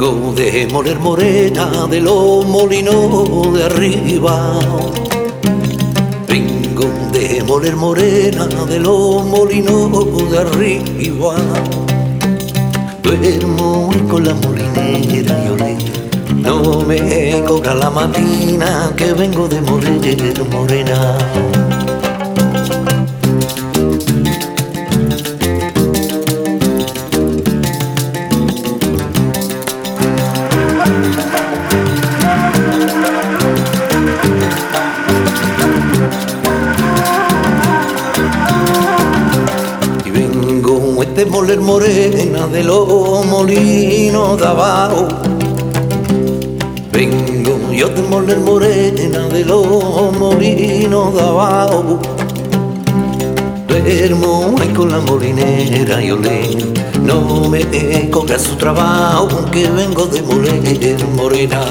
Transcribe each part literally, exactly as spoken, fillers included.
Vengo de moler morena de los molinos de arriba. Vengo de moler morena de los molinos de arriba. Duermo con la molinera y olé. No me cobra la matina que vengo de moler morena. De moler morena de los molinos de abajo. Vengo yo de moler morena de los molinos de abajo. Duermo ahí con la molinera y olé. No me cobra su trabajo que vengo de moler morena.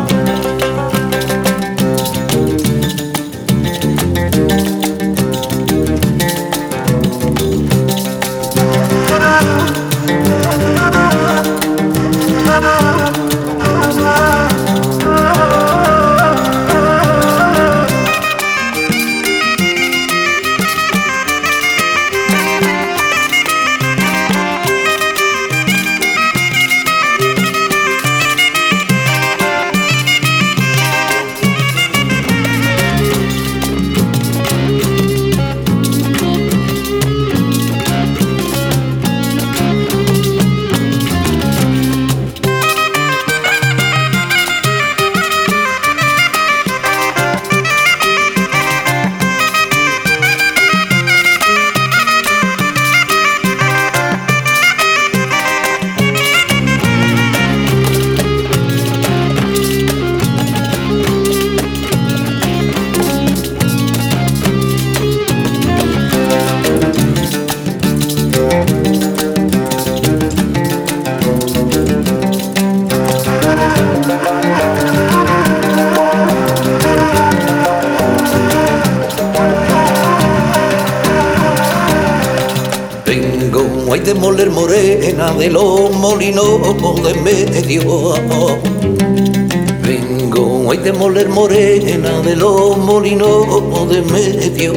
Vengo de moler morena de los molinos de medio. Vengo de moler morena de los molinos de medio.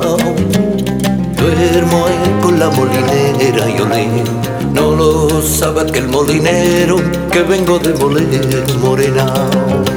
Duermo ahí con la molinera y olé. No lo sabe aquel molinero que vengo de moler morena.